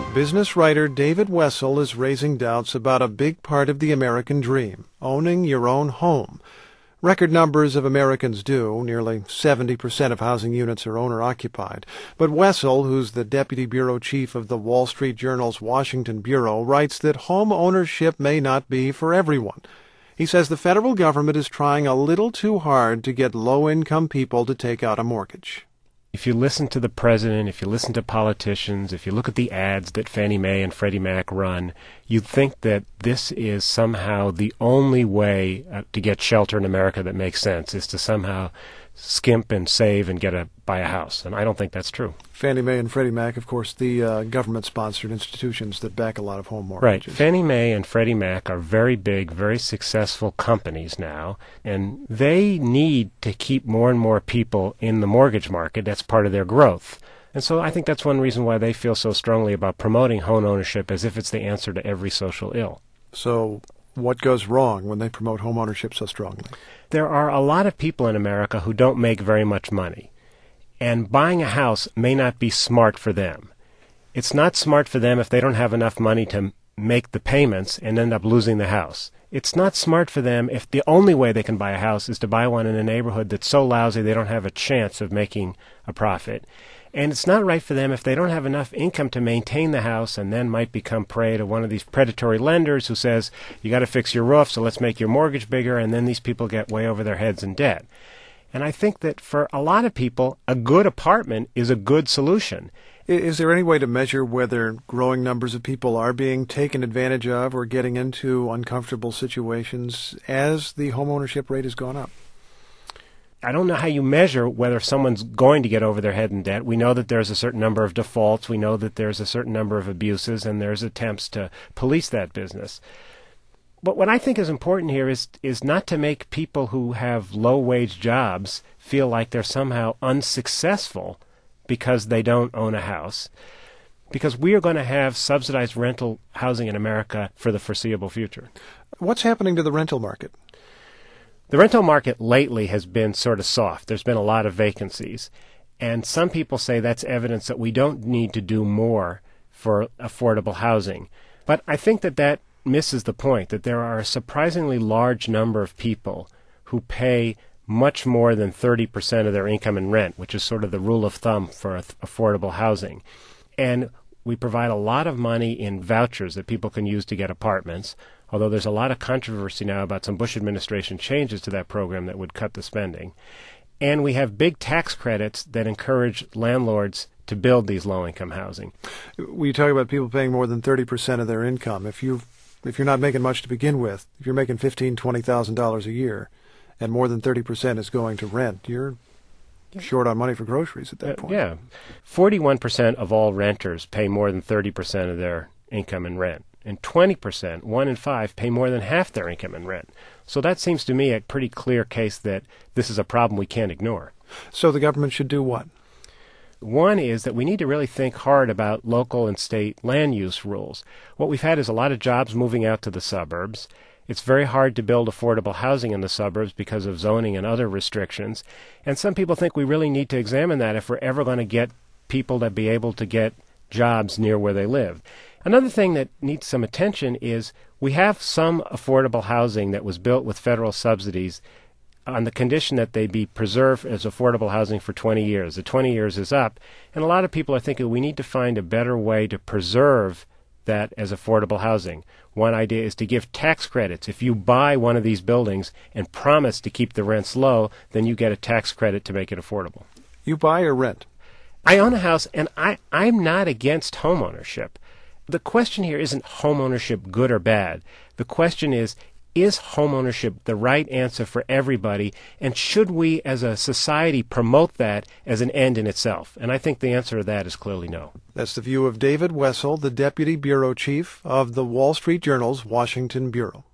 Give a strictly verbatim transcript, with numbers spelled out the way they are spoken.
Business writer David Wessel is raising doubts about a big part of the American dream, owning your own home. Record numbers of Americans do. Nearly seventy percent of housing units are owner-occupied. But Wessel, who's the deputy bureau chief of the Wall Street Journal's Washington bureau, writes that home ownership may not be for everyone. He says the federal government is trying a little too hard to get low-income people to take out a mortgage. If you listen to the president, if you listen to politicians, if you look at the ads that Fannie Mae and Freddie Mac run, you'd think that this is somehow the only way uh, to get shelter in America that makes sense, is to somehow skimp and save and get a buy a house. And I don't think that's true. Fannie Mae and Freddie Mac, of course, the uh, government-sponsored institutions that back a lot of home mortgages. Right. Fannie Mae and Freddie Mac are very big, very successful companies now, and they need to keep more and more people in the mortgage market. That's part of their growth. And so I think that's one reason why they feel so strongly about promoting home ownership as if it's the answer to every social ill. So what goes wrong when they promote home ownership so strongly? There are a lot of people in America who don't make very much money, and buying a house may not be smart for them. It's not smart for them if they don't have enough money to make the payments and end up losing the house. It's not smart for them if the only way they can buy a house is to buy one in a neighborhood that's so lousy they don't have a chance of making a profit. And it's not right for them if they don't have enough income to maintain the house and then might become prey to one of these predatory lenders who says, you got to fix your roof, so let's make your mortgage bigger, and then these people get way over their heads in debt. And I think that for a lot of people, a good apartment is a good solution. Is there any way to measure whether growing numbers of people are being taken advantage of or getting into uncomfortable situations as the homeownership rate has gone up? I don't know how you measure whether someone's going to get over their head in debt. We know that there's a certain number of defaults. We know that there's a certain number of abuses, and there's attempts to police that business. But what I think is important here is is not to make people who have low-wage jobs feel like they're somehow unsuccessful because they don't own a house, because we are going to have subsidized rental housing in America for the foreseeable future. What's happening to the rental market? The rental market lately has been sort of soft. There's been a lot of vacancies. And some people say that's evidence that we don't need to do more for affordable housing. But I think that that misses the point, that there are a surprisingly large number of people who pay much more than thirty percent of their income in rent, which is sort of the rule of thumb for affordable housing. And we provide a lot of money in vouchers that people can use to get apartments, although there's a lot of controversy now about some Bush administration changes to that program that would cut the spending. And we have big tax credits that encourage landlords to build these low-income housing. We talk about people paying more than thirty percent of their income. If you if you're not making much to begin with, if you're making fifteen thousand dollars, twenty thousand dollars a year, and more than thirty percent is going to rent, you're short on money for groceries at that point. Uh, yeah. forty-one percent of all renters pay more than thirty percent of their income in rent. And twenty percent, one in five, pay more than half their income in rent. So that seems to me a pretty clear case that this is a problem we can't ignore. So the government should do what? One is that we need to really think hard about local and state land use rules. What we've had is a lot of jobs moving out to the suburbs. It's very hard to build affordable housing in the suburbs because of zoning and other restrictions. And some people think we really need to examine that if we're ever going to get people to be able to get jobs near where they live. Another thing that needs some attention is we have some affordable housing that was built with federal subsidies on the condition that they be preserved as affordable housing for twenty years. The twenty years is up, and a lot of people are thinking we need to find a better way to preserve that as affordable housing. One idea is to give tax credits. If you buy one of these buildings and promise to keep the rents low, then you get a tax credit to make it affordable. You buy or rent? I own a house, and I, I'm not against home ownership. The question here isn't home ownership good or bad. The question is, is home ownership the right answer for everybody, and should we as a society promote that as an end in itself? And I think the answer to that is clearly no. That's the view of David Wessel, the Deputy Bureau Chief of the Wall Street Journal's Washington Bureau.